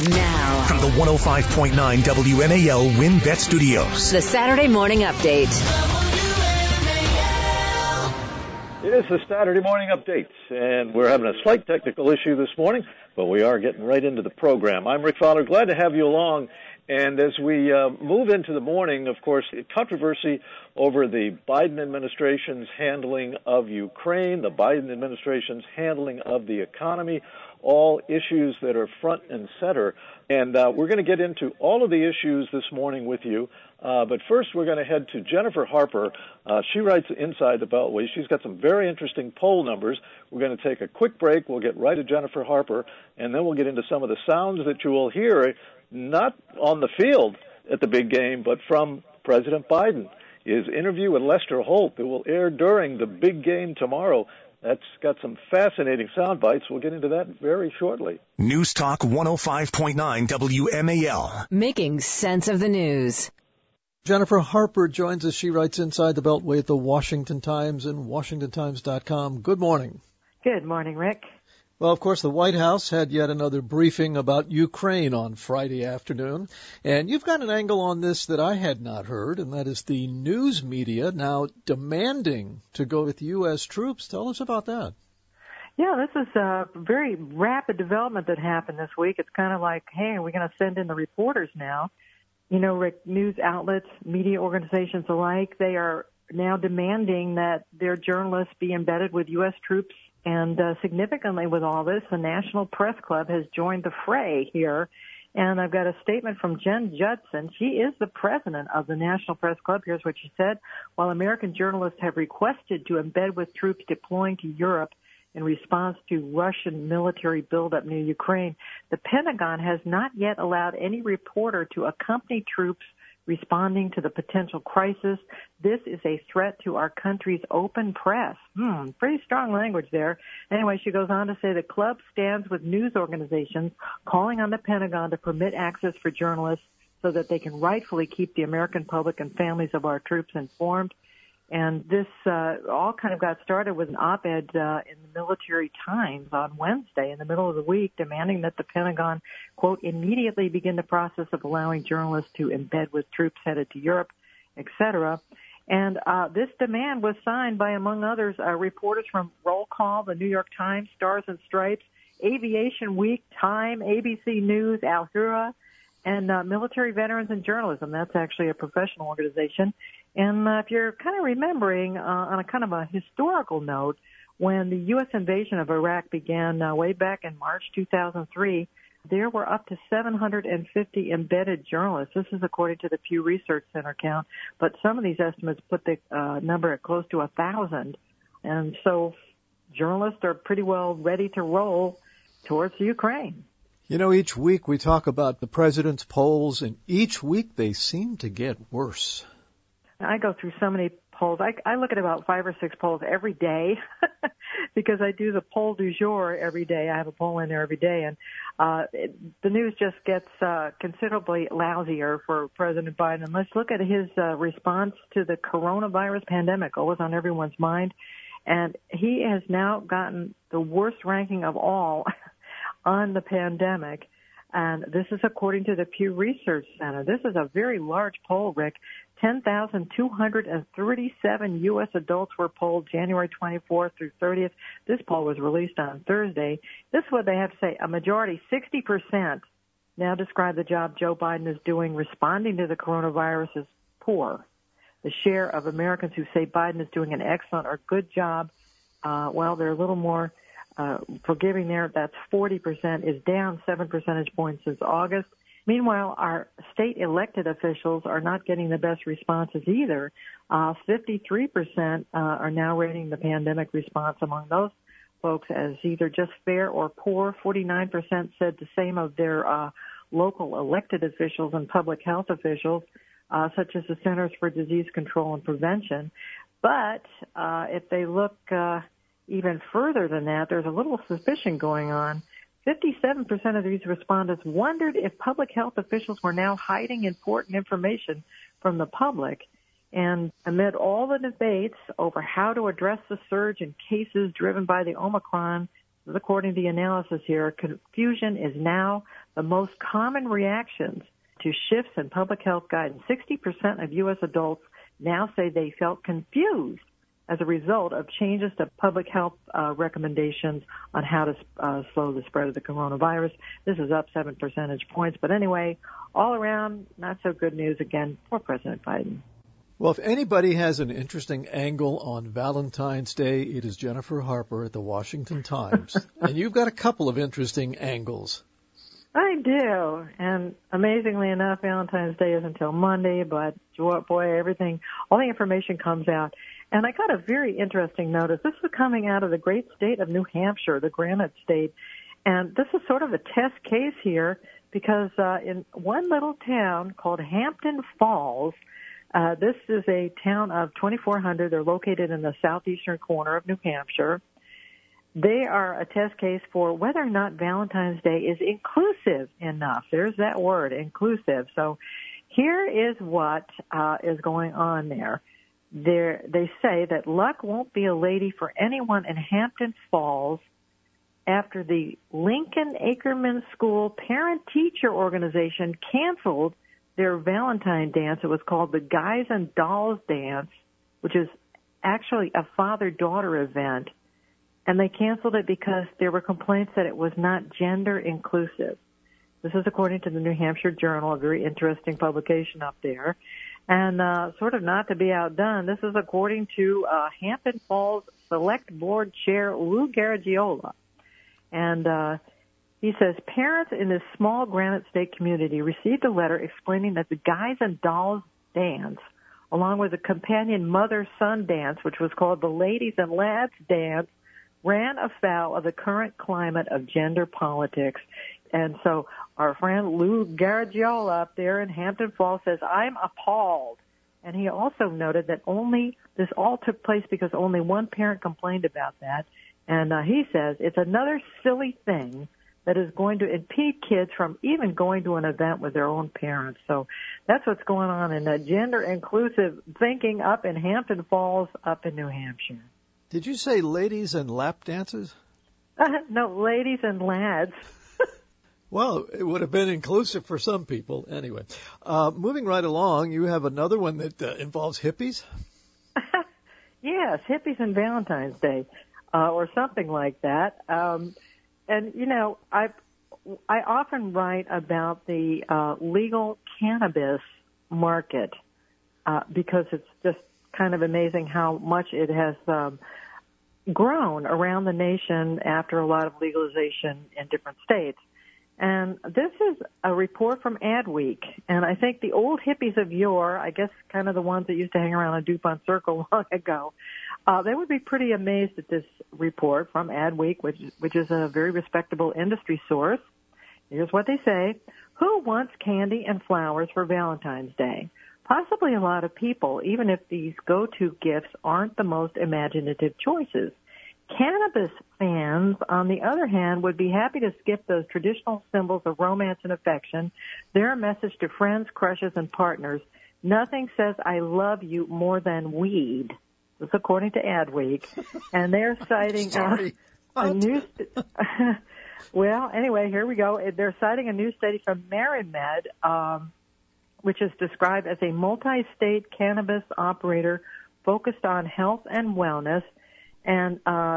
Now, from the 105.9 WMAL WinBet Studios, the Saturday Morning Update. It is the Saturday Morning Update, and we're having a slight technical issue this morning, but we are getting right into the program. I'm Rick Fowler. Glad to have you along. And as we move into the morning, of course, controversy over the Biden administration's handling of Ukraine, the Biden administration's handling of the economy, all issues that are front and center. And we're going to get into all of the issues this morning with you. But first, we're going to head to Jennifer Harper. She writes Inside the Beltway. She's got some very interesting poll numbers. We're going to take a quick break. We'll get right to Jennifer Harper, and then we'll get into some of the sounds that you will hear, not on the field at the big game, but from President Biden. His interview with Lester Holt that will air during the big game tomorrow. That's got some fascinating sound bites. We'll get into that very shortly. News Talk 105.9 WMAL. Making sense of the news. Jennifer Harper joins us. She writes Inside the Beltway at the Washington Times and WashingtonTimes.com. Good morning. Good morning, Rick. Well, of course, the White House had yet another briefing about Ukraine on Friday afternoon. And you've got an angle on this that I had not heard, and that is the news media now demanding to go with U.S. troops. Tell us about that. Yeah, this is a very rapid development that happened this week. It's kind of like, hey, are we going to send in the reporters now? You know, Rick, news outlets, media organizations alike, they are now demanding that their journalists be embedded with U.S. troops. And significantly with all this, the National Press Club has joined the fray here. And I've got a statement from Jen Judson. She is the president of the National Press Club. Here's what she said. While American journalists have requested to embed with troops deploying to Europe in response to Russian military buildup near Ukraine, the Pentagon has not yet allowed any reporter to accompany troops responding to the potential crisis. This is a threat to our country's open press. Pretty strong language there. Anyway, she goes on to say the club stands with news organizations calling on the Pentagon to permit access for journalists so that they can rightfully keep the American public and families of our troops informed. And this all kind of got started with an op-ed in the Military Times on Wednesday in the middle of the week demanding that the Pentagon, quote, immediately begin the process of allowing journalists to embed with troops headed to Europe, etc. And this demand was signed by, among others, reporters from Roll Call, the New York Times, Stars and Stripes, Aviation Week, Time, ABC News, Al Hura, and Military Veterans in Journalism. That's actually a professional organization. And if you're kind of remembering, on a kind of a historical note, when the U.S. invasion of Iraq began way back in March 2003, there were up to 750 embedded journalists. This is according to the Pew Research Center count, but some of these estimates put the number at close to 1,000. And so journalists are pretty well ready to roll towards Ukraine. You know, each week we talk about the president's polls, and each week they seem to get worse. I go through so many polls. I look at about 5 or 6 polls every day because I do the poll du jour every day. I have a poll in there every day, and the news just gets considerably lousier for President Biden. And let's look at his response to the coronavirus pandemic, always on everyone's mind. And he has now gotten the worst ranking of all on the pandemic. And this is according to the Pew Research Center. This is a very large poll, Rick. 10,237 U.S. adults were polled January 24th through 30th. This poll was released on Thursday. This is what they have to say. A majority, 60%, now describe the job Joe Biden is doing responding to the coronavirus as poor. The share of Americans who say Biden is doing an excellent or good job, well, they're a little more forgiving there. That's 40%, is down 7 percentage points since August. Meanwhile, our state elected officials are not getting the best responses either. 53% are now rating the pandemic response among those folks as either just fair or poor. 49% said the same of their local elected officials and public health officials, such as the Centers for Disease Control and Prevention. But if they look even further than that, there's a little suspicion going on. 57% of these respondents wondered if public health officials were now hiding important information from the public. And amid all the debates over how to address the surge in cases driven by the Omicron is according to the analysis here, confusion is now the most common reactions to shifts in public health guidance. 60% of U.S. adults now say they felt confused as a result of changes to public health recommendations on how to slow the spread of the coronavirus. This is up 7 percentage points. But anyway, all around, not so good news again for President Biden. Well, if anybody has an interesting angle on Valentine's Day, it is Jennifer Harper at the Washington Times. And you've got a couple of interesting angles. I do. And amazingly enough, Valentine's Day is until Monday, but boy, all the information comes out. And I got a very interesting notice. This is coming out of the great state of New Hampshire, the Granite State. And this is sort of a test case here because in one little town called Hampton Falls, this is a town of 2,400. They're located in the southeastern corner of New Hampshire. They are a test case for whether or not Valentine's Day is inclusive enough. There's that word, inclusive. So here is what is going on there. They say that luck won't be a lady for anyone in Hampton Falls after the Lincoln Ackerman School Parent-Teacher Organization canceled their Valentine dance. It was called the Guys and Dolls Dance, which is actually a father-daughter event. And they canceled it because there were complaints that it was not gender inclusive. This is according to the New Hampshire Journal, a very interesting publication up there. And sort of not to be outdone, this is according to Hampton Falls Select Board Chair Lou Garagiola. And he says, parents in this small Granite State community received a letter explaining that the Guys and Dolls Dance, along with a companion mother-son dance, which was called the Ladies and Lads Dance, ran afoul of the current climate of gender politics. And so our friend Lou Garagiola up there in Hampton Falls says, I'm appalled. And he also noted that this all took place because only one parent complained about that. And he says it's another silly thing that is going to impede kids from even going to an event with their own parents. So that's what's going on in the gender-inclusive thinking up in Hampton Falls, up in New Hampshire. Did you say ladies and lap dances? No, ladies and lads. Well, it would have been inclusive for some people. Anyway, moving right along, you have another one that involves hippies? Yes, hippies and Valentine's Day, or something like that. And, you know, I often write about the legal cannabis market because it's just kind of amazing how much it has grown around the nation after a lot of legalization in different states. And this is a report from Adweek. And I think the old hippies of yore, I guess kind of the ones that used to hang around a DuPont Circle long ago, they would be pretty amazed at this report from Adweek, which is a very respectable industry source. Here's what they say. Who wants candy and flowers for Valentine's Day? Possibly a lot of people, even if these go-to gifts aren't the most imaginative choices. Cannabis fans, on the other hand, would be happy to skip those traditional symbols of romance and affection. Their message to friends, crushes, and partners, nothing says I love you more than weed. This is according to Adweek. And they're citing a new... Well, anyway, here we go. They're citing a new study from MariMed, which is described as a multi-state cannabis operator focused on health and wellness. And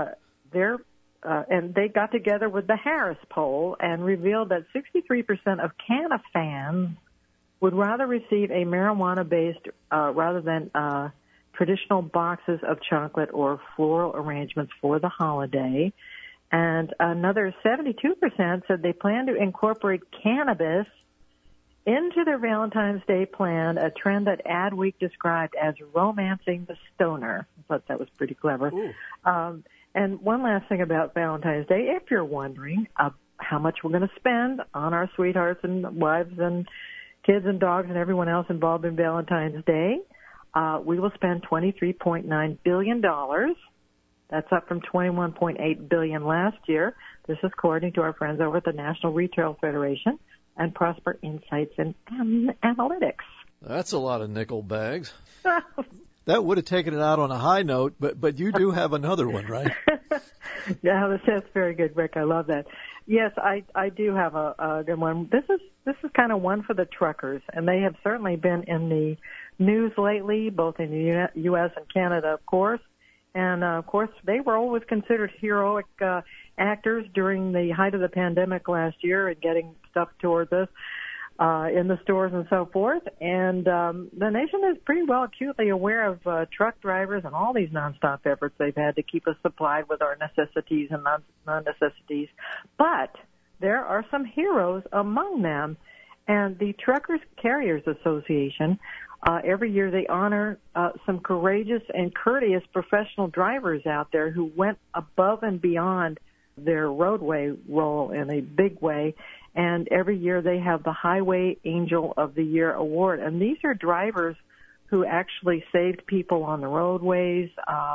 they got together with the Harris poll and revealed that 63% of Canna fans would rather receive a marijuana-based rather than traditional boxes of chocolate or floral arrangements for the holiday. And another 72% said they plan to incorporate cannabis into their Valentine's Day plan, a trend that Adweek described as romancing the stoner. I thought that was pretty clever. And one last thing about Valentine's Day, if you're wondering how much we're going to spend on our sweethearts and wives and kids and dogs and everyone else involved in Valentine's Day, we will spend $23.9 billion. That's up from $21.8 billion last year. This is according to our friends over at the National Retail Federation and Prosper Insights and Analytics. That's a lot of nickel bags. That would have taken it out on a high note, but you do have another one, right? Yeah, that's very good, Rick. I love that. Yes, I do have a good one. This is kind of one for the truckers, and they have certainly been in the news lately, both in the U.S. and Canada, of course. And, of course, they were always considered heroic actors during the height of the pandemic last year and getting stuff towards us in the stores and so forth. And the nation is pretty well acutely aware of truck drivers and all these nonstop efforts they've had to keep us supplied with our necessities and non-necessities. But there are some heroes among them. And the Truckers Carriers Association, every year they honor some courageous and courteous professional drivers out there who went above and beyond their roadway role in a big way. And every year they have the Highway Angel of the Year award. And these are drivers who actually saved people on the roadways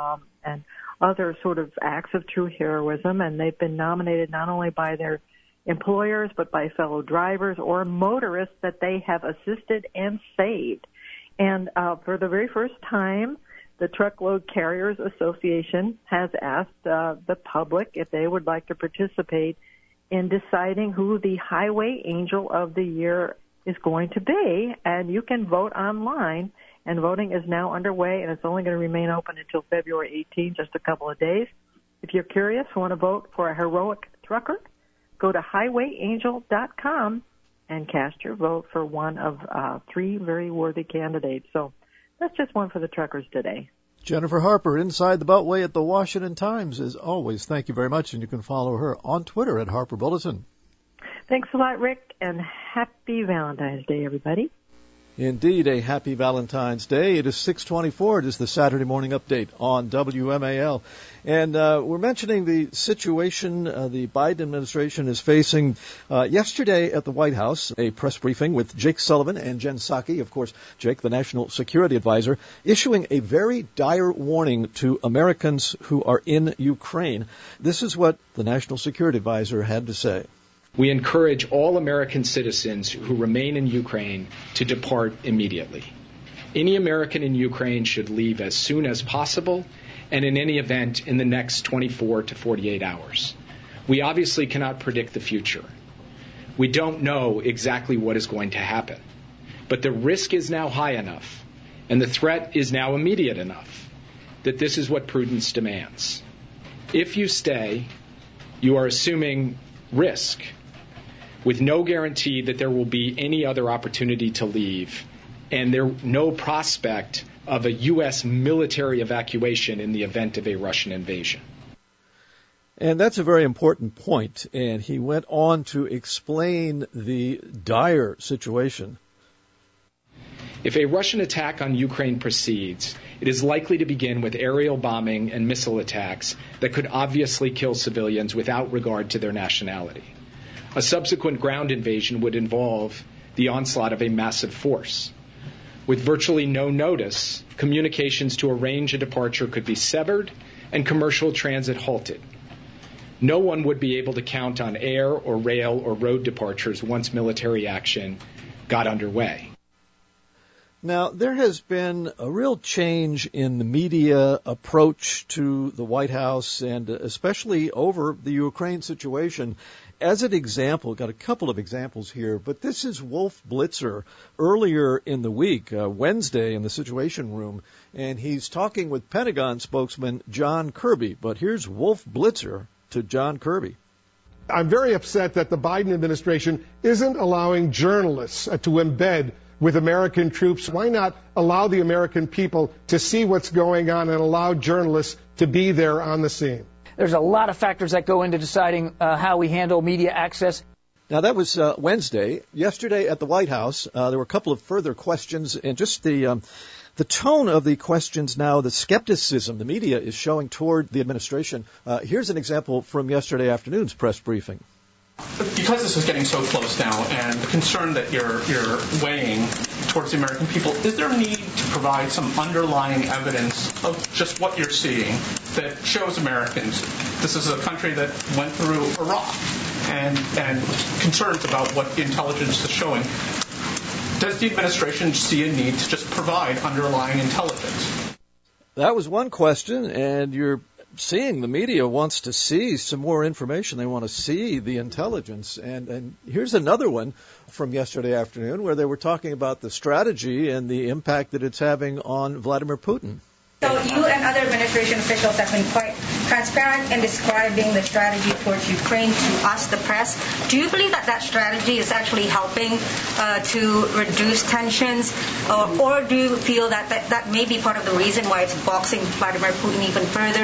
and other sort of acts of true heroism. And they've been nominated not only by their employers but by fellow drivers or motorists that they have assisted and saved. And for the very first time, the Truckload Carriers Association has asked the public if they would like to participate in deciding who the Highway Angel of the Year is going to be. And you can vote online, and voting is now underway, and it's only going to remain open until February 18th, just a couple of days. If you're curious, want to vote for a heroic trucker, go to highwayangel.com and cast your vote for one of three very worthy candidates. So that's just one for the truckers today. Jennifer Harper, Inside the Beltway at the Washington Times, as always. Thank you very much, and you can follow her on Twitter at Harper Bulletin. Thanks a lot, Rick, and happy Valentine's Day, everybody. Indeed, a happy Valentine's Day. It is 6:24. It is the Saturday morning update on WMAL. And we're mentioning the situation the Biden administration is facing. Yesterday at the White House, a press briefing with Jake Sullivan and Jen Psaki, of course, Jake, the National Security Advisor, issuing a very dire warning to Americans who are in Ukraine. This is what the National Security Advisor had to say. We encourage all American citizens who remain in Ukraine to depart immediately. Any American in Ukraine should leave as soon as possible, and in any event in the next 24 to 48 hours. We obviously cannot predict the future. We don't know exactly what is going to happen. But the risk is now high enough, and the threat is now immediate enough, that this is what prudence demands. If you stay, you are assuming risk, with no guarantee that there will be any other opportunity to leave, and no prospect of a U.S. military evacuation in the event of a Russian invasion. And that's a very important point, and he went on to explain the dire situation. If a Russian attack on Ukraine proceeds, it is likely to begin with aerial bombing and missile attacks that could obviously kill civilians without regard to their nationality. A subsequent ground invasion would involve the onslaught of a massive force. With virtually no notice, communications to arrange a departure could be severed and commercial transit halted. No one would be able to count on air or rail or road departures once military action got underway. Now, there has been a real change in the media approach to the White House, and especially over the Ukraine situation. As an example, got a couple of examples here, but this is Wolf Blitzer earlier in the week, Wednesday, in the Situation Room, and he's talking with Pentagon spokesman John Kirby. But here's Wolf Blitzer to John Kirby. I'm very upset that the Biden administration isn't allowing journalists to embed with American troops. Why not allow the American people to see what's going on and allow journalists to be there on the scene? There's a lot of factors that go into deciding how we handle media access. Now, that was Wednesday. Yesterday at the White House, there were a couple of further questions, and just the tone of the questions now, the skepticism the media is showing toward the administration. Here's an example from yesterday afternoon's press briefing. Because this is getting so close now, and the concern that you're weighing towards the American people, is there a need to provide some underlying evidence of just what you're seeing that shows Americans this is a country that went through Iraq and concerns about what the intelligence is showing? Does the administration see a need to just provide underlying intelligence? That was one question, and you're seeing the media wants to see some more information. They want to see the intelligence. And here's another one from yesterday afternoon where they were talking about the strategy and the impact that it's having on Vladimir Putin. So you and other administration officials have been quite transparent in describing the strategy towards Ukraine to us, the press. Do you believe that that strategy is actually helping to reduce tensions, or do you feel that that may be part of the reason why it's boxing Vladimir Putin even further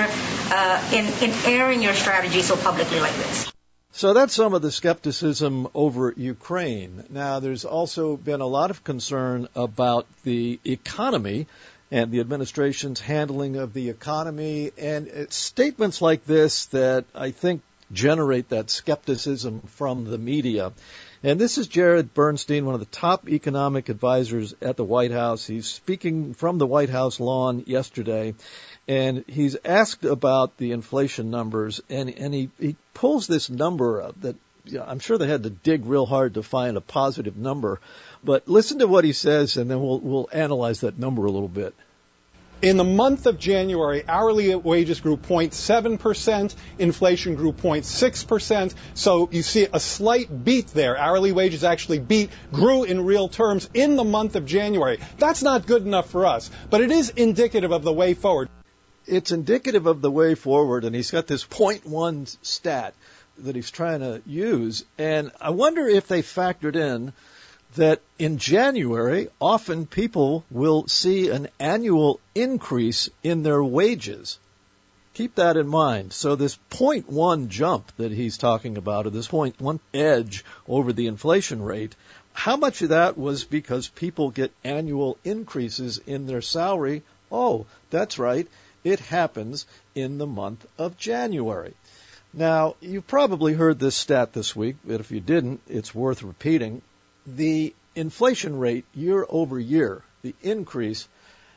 in airing your strategy so publicly like this? So that's some of the skepticism over Ukraine. Now, there's also been a lot of concern about the economy and the administration's handling of the economy, and it's statements like this that I think generate that skepticism from the media. And this is Jared Bernstein, one of the top economic advisors at the White House. He's speaking from the White House lawn yesterday, and he's asked about the inflation numbers, and he pulls this number up that I'm sure they had to dig real hard to find a positive number. But listen to what he says, and then we'll analyze that number a little bit. In the month of January, hourly wages grew 0.7%, inflation grew 0.6%, so you see a slight beat there. Hourly wages actually grew in real terms in the month of January. That's not good enough for us, but it is indicative of the way forward. It's indicative of the way forward, and he's got this 0.1 stat that he's trying to use, and I wonder if they factored in that in January, often people will see an annual increase in their wages. Keep that in mind. So this 0.1 jump that he's talking about, or this 0.1 edge over the inflation rate, how much of that was because people get annual increases in their salary? Oh, that's right. It happens in the month of January. Now, you've probably heard this stat this week, but if you didn't, it's worth repeating. The inflation rate year over year, the increase,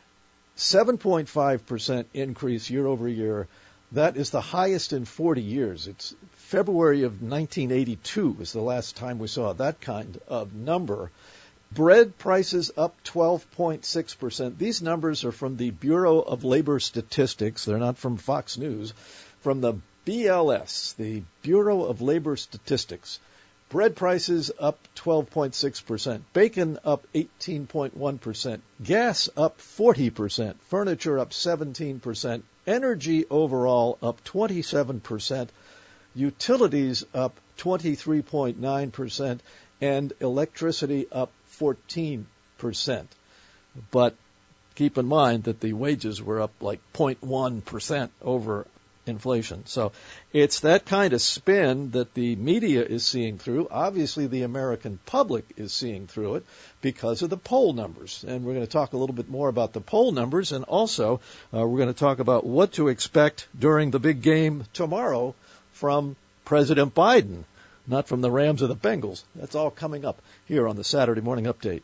7.5% increase year over year, that is the highest in 40 years. It's February of 1982 was the last time we saw that kind of number. Bread prices up 12.6%. These numbers are from the Bureau of Labor Statistics. They're not from Fox News. From the BLS, the Bureau of Labor Statistics. Bread prices up 12.6%. Bacon up 18.1%. Gas up 40%. Furniture up 17%. Energy overall up 27%. Utilities up 23.9%. And electricity up 14%. But keep in mind that the wages were up like 0.1% over inflation. So it's that kind of spin that the media is seeing through. Obviously, the American public is seeing through it because of the poll numbers. And we're going to talk a little bit more about the poll numbers, and also we're going to talk about what to expect during the big game tomorrow from President Biden, not from the Rams or the Bengals. That's all coming up here on the Saturday Morning Update.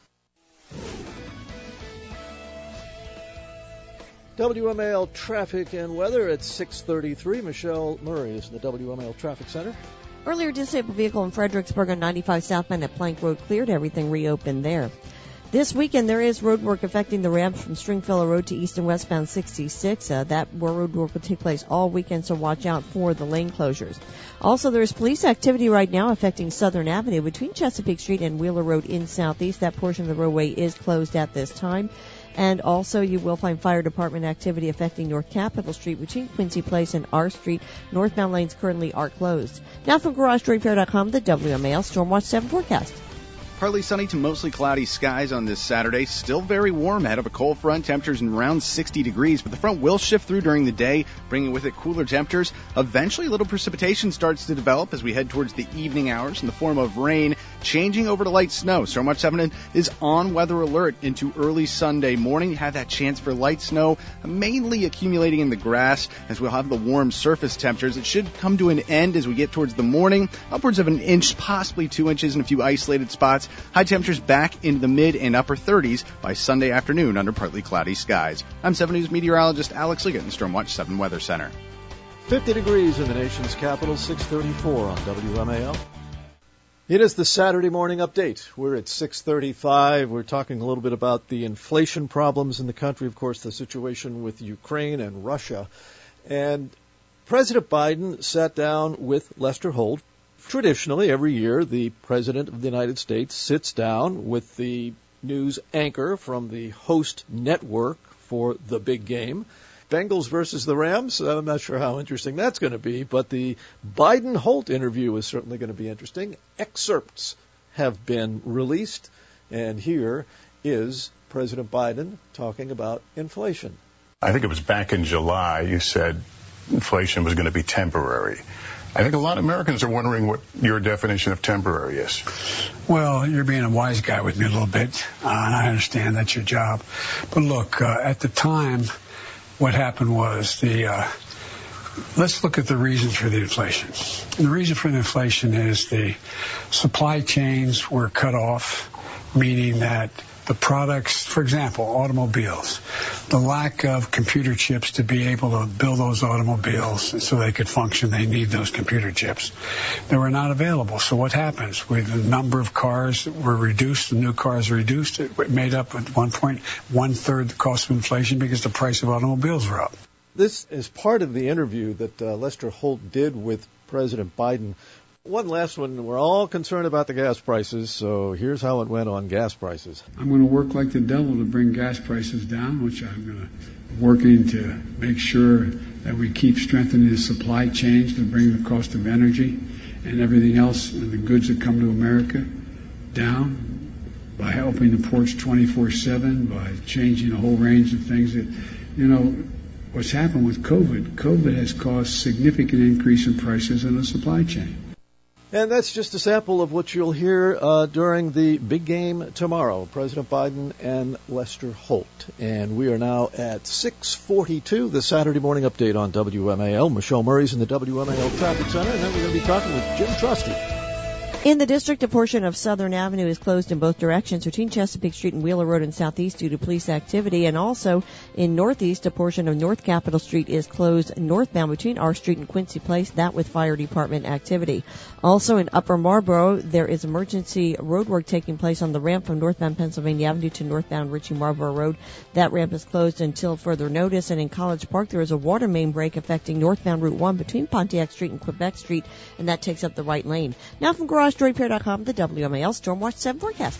WMAL traffic and weather at 6:33. Michelle Murray is in the WMAL Traffic Center. Earlier, disabled vehicle in Fredericksburg on 95 southbound at Plank Road cleared. Everything reopened there. This weekend, there is road work affecting the ramps from Stringfellow Road to east and westbound 66. That road work will take place all weekend, so watch out for the lane closures. Also, there is police activity right now affecting Southern Avenue between Chesapeake Street and Wheeler Road in southeast. That portion of the roadway is closed at this time. And also, you will find fire department activity affecting North Capitol Street between Quincy Place and R Street. Northbound lanes currently are closed. Now from GarageDoorRepair.com, the WMAL Stormwatch 7 forecast. Partly sunny to mostly cloudy skies on this Saturday. Still very warm ahead of a cold front. Temperatures in around 60 degrees, but the front will shift through during the day, bringing with it cooler temperatures. Eventually, a little precipitation starts to develop as we head towards the evening hours in the form of rain, changing over to light snow. Stormwatch 7 is on weather alert into early Sunday morning. You have that chance for light snow, mainly accumulating in the grass as we'll have the warm surface temperatures. It should come to an end as we get towards the morning, upwards of an inch, possibly 2 inches in a few isolated spots. High temperatures back into the mid and upper 30s by Sunday afternoon under partly cloudy skies. I'm 7 News meteorologist Alex Liggett in Stormwatch 7 Weather Center. 50 degrees in the nation's capital, 6:34 on WMAL. It is the Saturday morning update. We're at 6:35. We're talking a little bit about the inflation problems in the country, of course, the situation with Ukraine and Russia. And President Biden sat down with Lester Holt. Traditionally, every year, the President of the United States sits down with the news anchor from the host network for the big game. Bengals versus the Rams, I'm not sure how interesting that's going to be, but the Biden-Holt interview is certainly going to be interesting. Excerpts have been released, and here is President Biden talking about inflation. I think it was back in July you said inflation was going to be temporary. I think a lot of Americans are wondering what your definition of temporary is. Well, you're being a wise guy with me a little bit, and I understand that's your job. But look, at the time, what happened was let's look at the reasons for the inflation. And the reason for the inflation is the supply chains were cut off, meaning that the products, for example, automobiles, the lack of computer chips to be able to build those automobiles so they could function, they need those computer chips. They were not available. So what happens? With the number of cars that were reduced, the new cars reduced, it made up at one point 1/3 the cost of inflation because the price of automobiles were up. This is part of the interview that Lester Holt did with President Biden. One last one. We're all concerned about the gas prices, so here's how it went on gas prices. I'm going to work like the devil to bring gas prices down, which I'm going to working to make sure that we keep strengthening the supply chains to bring the cost of energy and everything else and the goods that come to America down by helping the ports 24/7, by changing a whole range of things that, what's happened with COVID has caused significant increase in prices in the supply chain. And that's just a sample of what you'll hear during the big game tomorrow, President Biden and Lester Holt. And we are now at 6:42, the Saturday morning update on WMAL. Michelle Murray's in the WMAL Traffic Center, and then we're going to be talking with Jim Trusty. In the district, a portion of Southern Avenue is closed in both directions between Chesapeake Street and Wheeler Road in southeast due to police activity. And also in northeast, a portion of North Capitol Street is closed northbound between R Street and Quincy Place, that with fire department activity. Also in Upper Marlboro, there is emergency road work taking place on the ramp from northbound Pennsylvania Avenue to northbound Ritchie Marlboro Road. That ramp is closed until further notice. And in College Park, there is a water main break affecting northbound Route 1 between Pontiac Street and Quebec Street, and that takes up the right lane. Now from GarageDoorRepair.com, the WMAL Stormwatch 7 forecast.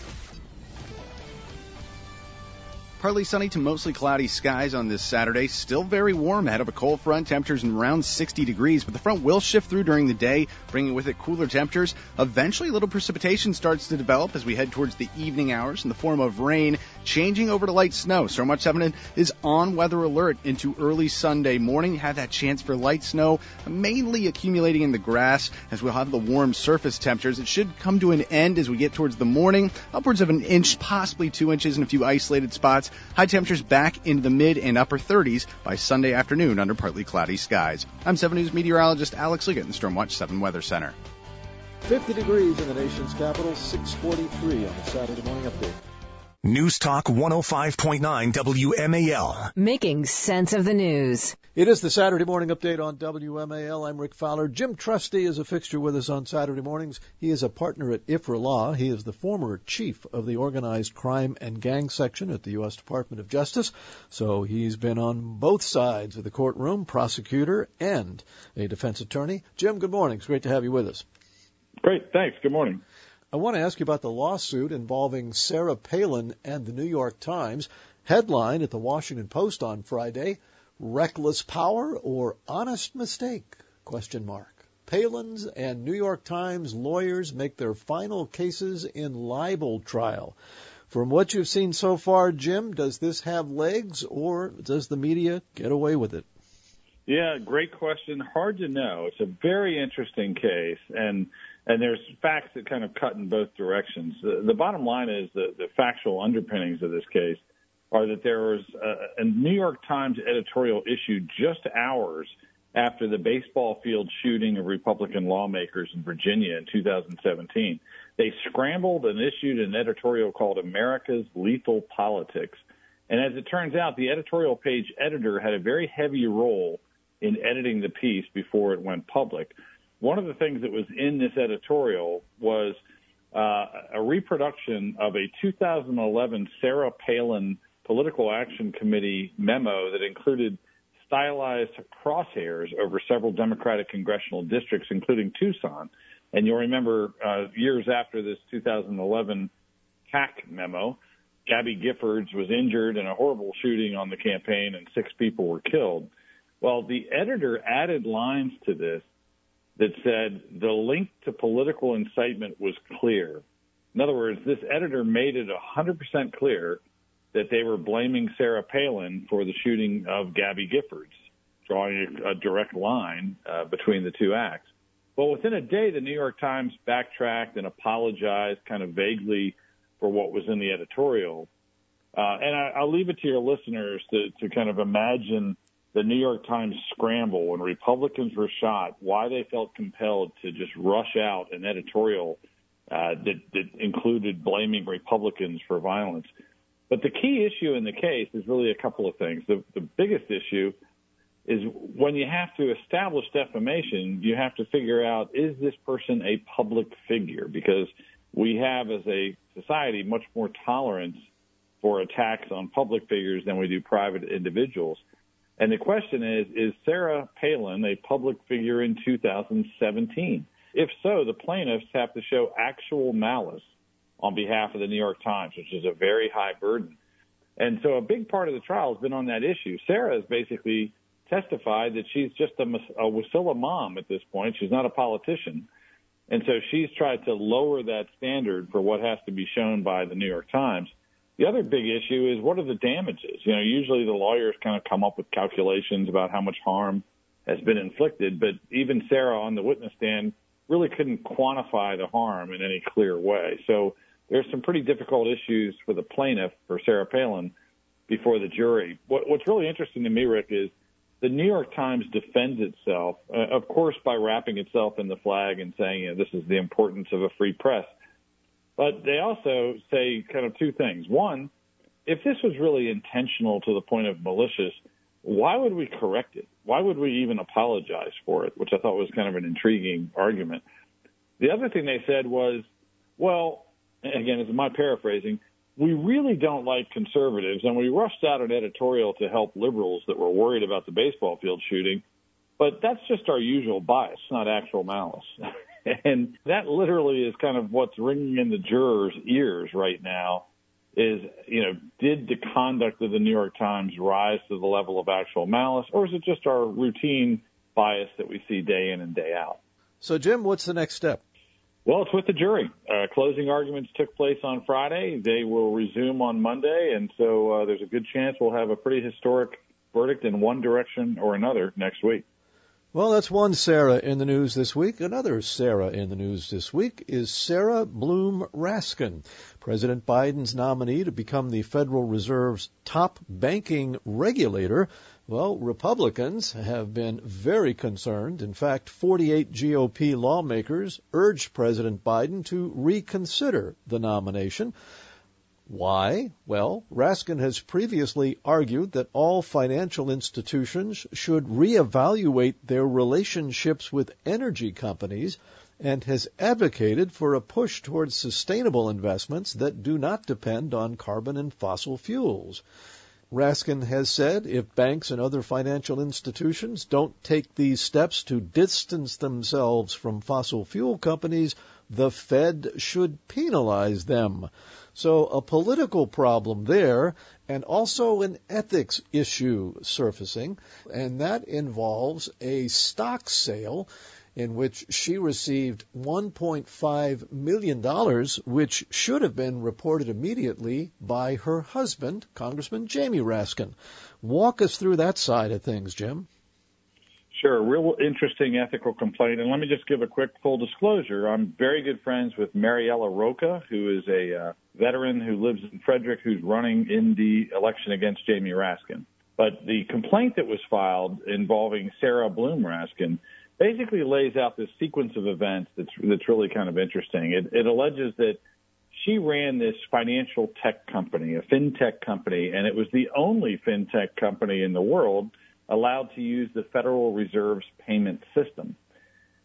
Partly sunny to mostly cloudy skies on this Saturday. Still very warm ahead of a cold front. Temperatures around 60 degrees, but the front will shift through during the day, bringing with it cooler temperatures. Eventually, a little precipitation starts to develop as we head towards the evening hours in the form of rain, changing over to light snow. Stormwatch 7 is on weather alert into early Sunday morning. Have that chance for light snow, mainly accumulating in the grass as we'll have the warm surface temperatures. It should come to an end as we get towards the morning, upwards of an inch, possibly 2 inches in a few isolated spots. High temperatures back into the mid and upper 30s by Sunday afternoon under partly cloudy skies. I'm 7 News meteorologist Alex Liggett in the Stormwatch 7 Weather Center. 50 degrees in the nation's capital, 6:43 on the Saturday morning update. News Talk 105.9 WMAL. Making sense of the news. It is the Saturday morning update on WMAL. I'm Rick Fowler. Jim Trusty is a fixture with us on Saturday mornings. He is a partner at IFRA Law. He is the former chief of the Organized Crime and Gang Section at the U.S. Department of Justice. So he's been on both sides of the courtroom, prosecutor and a defense attorney. Jim, good morning. It's great to have you with us. Great. Thanks. Good morning. I want to ask you about the lawsuit involving Sarah Palin and the New York Times. Headline at the Washington Post on Friday, reckless power or honest mistake? ? Palin's and New York Times lawyers make their final cases in libel trial. From what you've seen so far, Jim, does this have legs or does the media get away with it? Yeah, great question. Hard to know. It's a very interesting case, and there's facts that kind of cut in both directions. The bottom line is the factual underpinnings of this case are that there was a New York Times editorial issued just hours after the baseball field shooting of Republican lawmakers in Virginia in 2017. They scrambled and issued an editorial called America's Lethal Politics. And as it turns out, the editorial page editor had a very heavy role in editing the piece before it went public. One of the things that was in this editorial was reproduction of a 2011 Sarah Palin Political Action Committee memo that included stylized crosshairs over several Democratic congressional districts, including Tucson. And you'll remember years after this 2011 CAC memo, Gabby Giffords was injured in a horrible shooting on the campaign and 6 people were killed. Well, the editor added lines to this that said the link to political incitement was clear. In other words, this editor made it 100% clear that they were blaming Sarah Palin for the shooting of Gabby Giffords, drawing a direct line between the two acts. Well, within a day, the New York Times backtracked and apologized kind of vaguely for what was in the editorial. And I'll leave it to your listeners to kind of imagine the New York Times scramble when Republicans were shot, why they felt compelled to just rush out an editorial that included blaming Republicans for violence. But the key issue in the case is really a couple of things. The biggest issue is when you have to establish defamation, you have to figure out, is this person a public figure? Because we have, as a society, much more tolerance for attacks on public figures than we do private individuals. And the question is Sarah Palin a public figure in 2017? If so, the plaintiffs have to show actual malice on behalf of the New York Times, which is a very high burden. And so a big part of the trial has been on that issue. Sarah has basically testified that she's just a Wasilla mom at this point. She's not a politician. And so she's tried to lower that standard for what has to be shown by the New York Times. The other big issue is, what are the damages? You know, usually the lawyers kind of come up with calculations about how much harm has been inflicted, but even Sarah on the witness stand really couldn't quantify the harm in any clear way. So there's some pretty difficult issues for the plaintiff, for Sarah Palin, before the jury. What's really interesting to me, Rick, is the New York Times defends itself, of course, by wrapping itself in the flag and saying, you know, this is the importance of a free press. But they also say kind of two things. One, if this was really intentional to the point of malicious, why would we correct it? Why would we even apologize for it, which I thought was kind of an intriguing argument. The other thing they said was, well, again, this is my paraphrasing, we really don't like conservatives, and we rushed out an editorial to help liberals that were worried about the baseball field shooting, but that's just our usual bias, not actual malice. And that literally is kind of what's ringing in the jurors' ears right now is, you know, did the conduct of the New York Times rise to the level of actual malice, or is it just our routine bias that we see day in and day out? So, Jim, what's the next step? Well, it's with the jury. Closing arguments took place on Friday. They will resume on Monday, and so there's a good chance we'll have a pretty historic verdict in one direction or another next week. Well, that's one Sarah in the news this week. Another Sarah in the news this week is Sarah Bloom Raskin, President Biden's nominee to become the Federal Reserve's top banking regulator. Well, Republicans have been very concerned. In fact, 48 GOP lawmakers urged President Biden to reconsider the nomination. Why? Well, Raskin has previously argued that all financial institutions should reevaluate their relationships with energy companies and has advocated for a push towards sustainable investments that do not depend on carbon and fossil fuels. Raskin has said if banks and other financial institutions don't take these steps to distance themselves from fossil fuel companies, the Fed should penalize them. So a political problem there, and also an ethics issue surfacing, and that involves a stock sale in which she received $1.5 million, which should have been reported immediately by her husband, Congressman Jamie Raskin. Walk us through that side of things, Jim. Sure. Real interesting ethical complaint. And let me just give a quick full disclosure. I'm very good friends with Mariella Roca, who is a veteran who lives in Frederick, who's running in the election against Jamie Raskin. But the complaint that was filed involving Sarah Bloom Raskin basically lays out this sequence of events that's really kind of interesting. It alleges that she ran this financial tech company, a fintech company, and it was the only fintech company in the world allowed to use the Federal Reserve's payment system.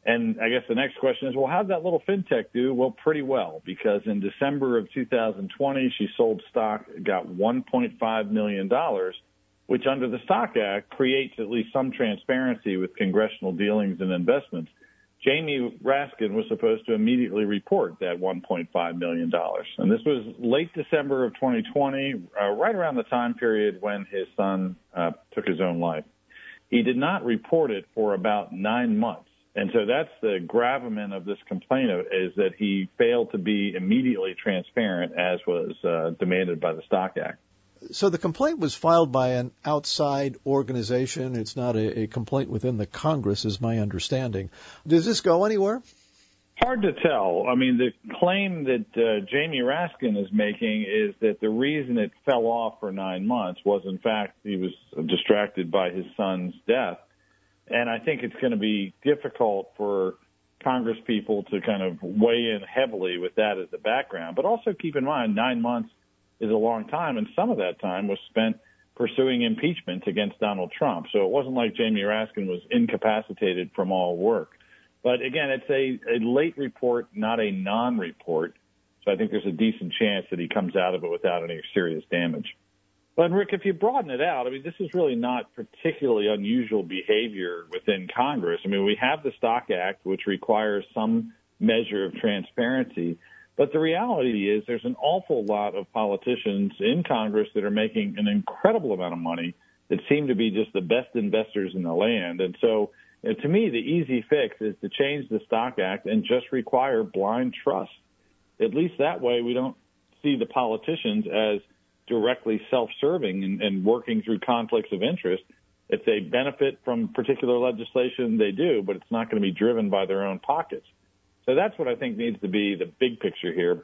And I guess the next question is, well, how did that little fintech do? Well, pretty well, because in December of 2020, she sold stock, got $1.5 million, which under the Stock Act creates at least some transparency with congressional dealings and investments. Jamie Raskin was supposed to immediately report that $1.5 million. And this was late December of 2020, right around the time period when his son took his own life. He did not report it for about 9 months. And so that's the gravamen of this complaint, is that he failed to be immediately transparent, as was demanded by the Stock Act. So the complaint was filed by an outside organization. It's not a complaint within the Congress, is my understanding. Does this go anywhere? Hard to tell. I mean, the claim that Jamie Raskin is making is that the reason it fell off for 9 months was, in fact, he was distracted by his son's death. And I think it's going to be difficult for Congress people to kind of weigh in heavily with that as the background. But also keep in mind, 9 months is a long time, and some of that time was spent pursuing impeachment against Donald Trump. So it wasn't like Jamie Raskin was incapacitated from all work. But again, it's a late report, not a non-report. So I think there's a decent chance that he comes out of it without any serious damage. But, Rick, if you broaden it out, I mean, this is really not particularly unusual behavior within Congress. I mean, we have the Stock Act, which requires some measure of transparency. But the reality is there's an awful lot of politicians in Congress that are making an incredible amount of money that seem to be just the best investors in the land. And so, to me, the easy fix is to change the Stock Act and just require blind trust. At least that way we don't see the politicians as directly self-serving and working through conflicts of interest. If they benefit from particular legislation, they do, but it's not going to be driven by their own pockets. So that's what I think needs to be the big picture here.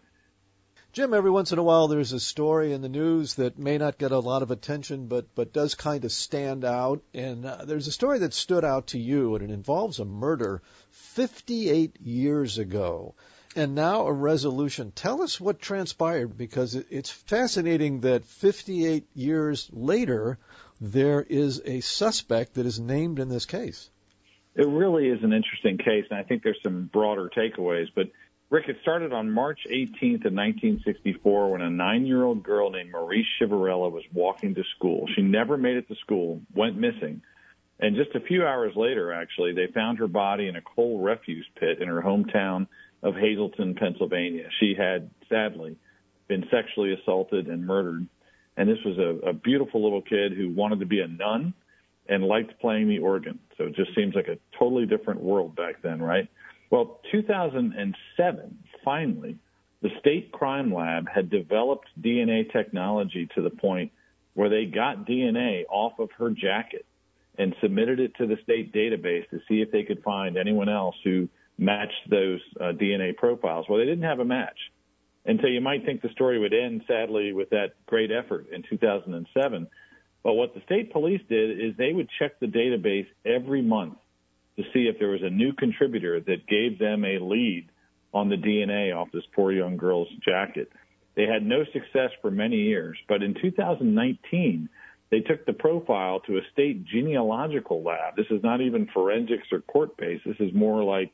Jim, every once in a while there's a story in the news that may not get a lot of attention but does kind of stand out. And there's a story that stood out to you, and it involves a murder 58 years ago. And now a resolution. Tell us what transpired, because it's fascinating that 58 years later there is a suspect that is named in this case. It really is an interesting case, and I think there's some broader takeaways. But, Rick, it started on March 18th of 1964 when a 9-year-old girl named Marie Chivarella was walking to school. She never made it to school, went missing. And just a few hours later, actually, they found her body in a coal refuse pit in her hometown of Hazleton, Pennsylvania. She had, sadly, been sexually assaulted and murdered. And this was a beautiful little kid who wanted to be a nun and liked playing the organ. So it just seems like a totally different world back then, right? Well, 2007, finally, the state crime lab had developed DNA technology to the point where they got DNA off of her jacket and submitted it to the state database to see if they could find anyone else who matched those DNA profiles. Well, they didn't have a match. And so you might think the story would end, sadly, with that great effort in 2007. But what the state police did is they would check the database every month to see if there was a new contributor that gave them a lead on the DNA off this poor young girl's jacket. They had no success for many years. But in 2019, they took the profile to a state genealogical lab. This is not even forensics or court-based. This is more like,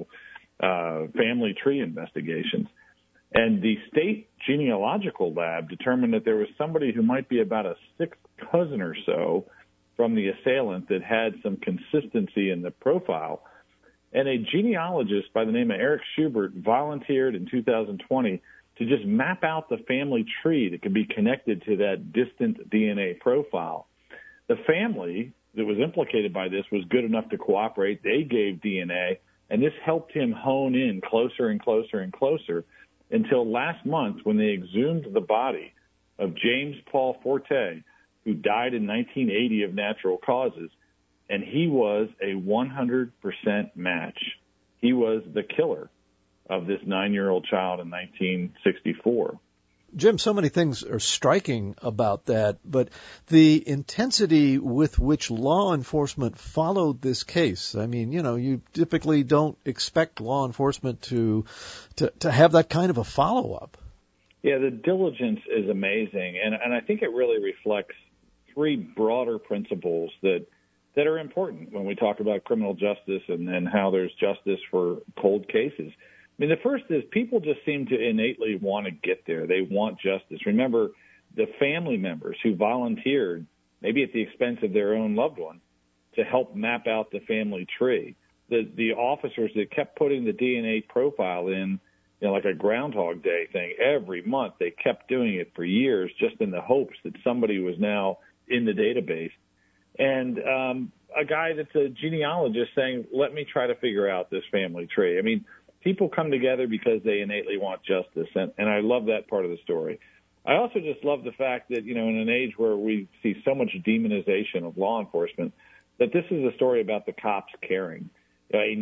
family tree investigations. And the state genealogical lab determined that there was somebody who might be about a sixth cousin or so from the assailant that had some consistency in the profile. And a genealogist by the name of Eric Schubert volunteered in 2020 to just map out the family tree that could be connected to that distant DNA profile. The family that was implicated by this was good enough to cooperate. They gave DNA, and this helped him hone in closer and closer and closer until last month when they exhumed the body of James Paul Forte, who died in 1980 of natural causes, and he was a 100% match. He was the killer of this 9-year-old child in 1964. Jim, so many things are striking about that, but the intensity with which law enforcement followed this case, I mean, you typically don't expect law enforcement to have that kind of a follow-up. Yeah, the diligence is amazing, and I think it really reflects three broader principles that that are important when we talk about criminal justice and how there's justice for cold cases. I mean, the first is people just seem to innately want to get there. They want justice. Remember, the family members who volunteered, maybe at the expense of their own loved one, to help map out the family tree. The officers that kept putting the DNA profile in, like a Groundhog Day thing, every month. They kept doing it for years just in the hopes that somebody was now in the database. And a guy that's a genealogist saying, let me try to figure out this family tree. I mean, people come together because they innately want justice, and I love that part of the story. I also just love the fact that, in an age where we see so much demonization of law enforcement, that this is a story about the cops caring. A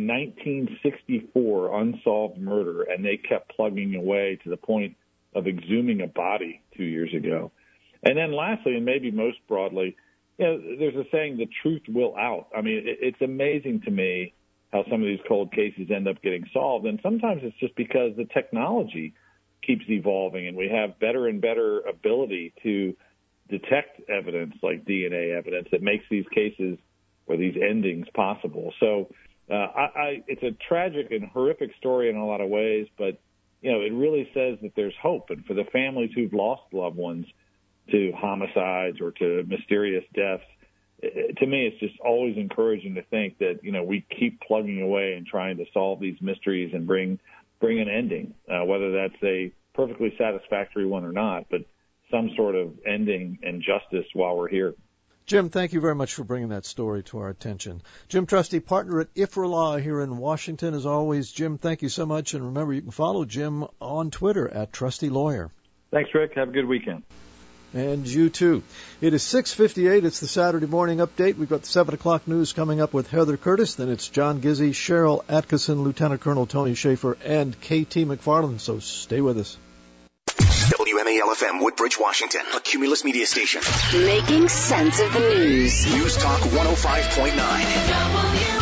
1964 unsolved murder, and they kept plugging away to the point of exhuming a body 2 years ago. And then lastly, and maybe most broadly, there's a saying, the truth will out. I mean, it's amazing to me how some of these cold cases end up getting solved. And sometimes it's just because the technology keeps evolving and we have better and better ability to detect evidence like DNA evidence that makes these cases or these endings possible. So it's a tragic and horrific story in a lot of ways, but, it really says that there's hope. And for the families who've lost loved ones to homicides or to mysterious deaths, to me, it's just always encouraging to think that, we keep plugging away and trying to solve these mysteries and bring an ending, whether that's a perfectly satisfactory one or not, but some sort of ending and justice while we're here. Jim, thank you very much for bringing that story to our attention. Jim Trusty, partner at IFRA Law here in Washington. As always, Jim, thank you so much. And remember, you can follow Jim on Twitter at Trusty Lawyer. Thanks, Rick. Have a good weekend. And you too. It is 6:58. It's the Saturday morning update. We've got the 7 o'clock news coming up with Heather Curtis. Then it's John Gizzi, Cheryl Atkinson, Lieutenant Colonel Tony Schaefer, and KT McFarland. So stay with us. WMAL-FM, Woodbridge, Washington, a Cumulus media station. Making sense of the news. News Talk 105.9.